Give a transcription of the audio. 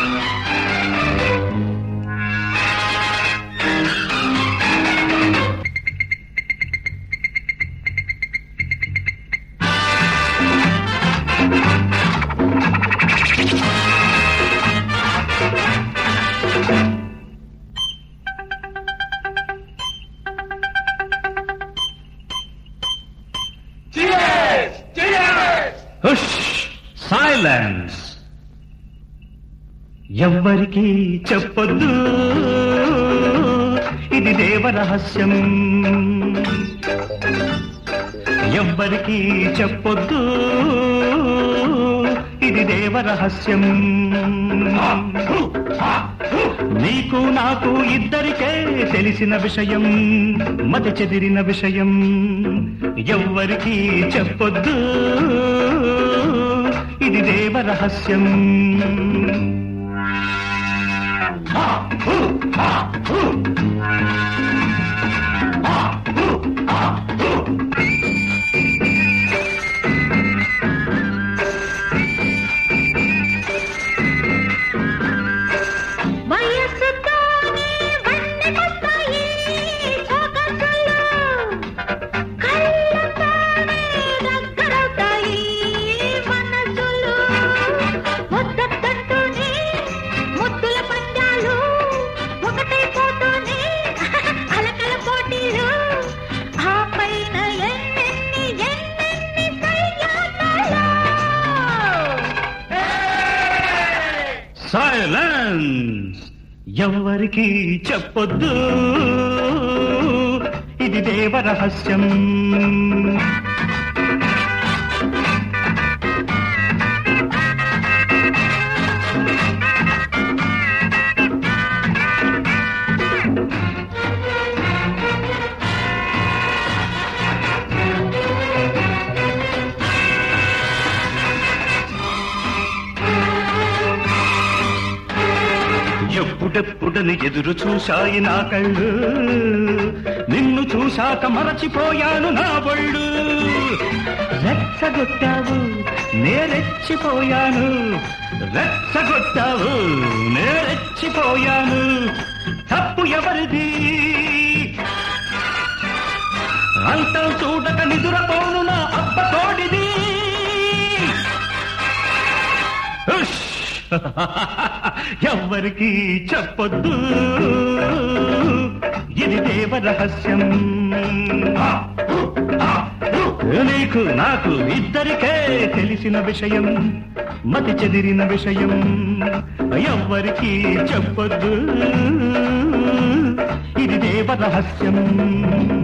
Silence. ఎవ్వరికీ చెప్పొద్దు, ఇది దేవరహస్యం. ఎవ్వరికీ చెప్పొద్దు, ఇది దేవరహస్యం. నీకు నాకు ఇద్దరికే తెలిసిన విషయం, మతి చెదిరిన విషయం. ఎవ్వరికీ చెప్పొద్దు, ఇది దేవరహస్యం. సైలెన్స్. ఎవ్వరికీ చెప్పొద్దు, ఇది దేవరహస్యం. ఎప్పుడెప్పుడని ఎదురు చూశాయి నా కళ్ళు, నిన్ను చూశాక మరచిపోయాను నా ఒళ్ళు. రెచ్చగొట్టావు నేరెచ్చిపోయాను, రెచ్చగొట్టావు నేరెచ్చిపోయాను. తప్పు ఎవరిది అంతం చూడక నిదురపోను నా అప్ప తోడిది. ఎవ్వరికీ చెప్పొద్దు, ఇది దేవరహస్యం. నీకు నాకు ఇద్దరికే తెలిసిన విషయం, మతి చెదిరిన విషయం. ఎవ్వరికీ చెప్పొద్దు, ఇది దేవరహస్యం.